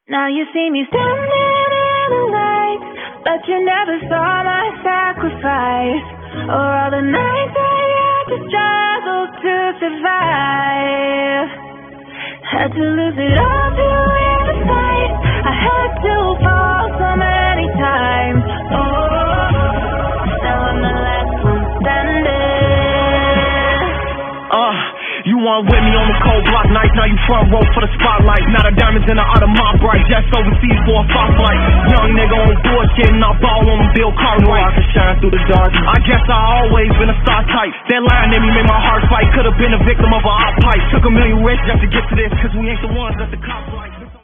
Now you see me standing in the light, but you never saw my sacrifice, or all the nights I had to struggle to survive. Had to lose it all to win the fight. I had to fall so many times. Oh, now I'm the last one standing. You weren't with me on the cold block nights, now you front row for the spotlight. Now the diamonds in the out of my bright, just overseas for a spotlight. Young nigga on bullshit and I ball on them Bill Cartwright. I can shine through the dark. I guess I always been a star type. That line in me made my heart fight. Could've been a victim of a op pipe. Took a million risks just to get to this, cause we ain't the ones that the cops like.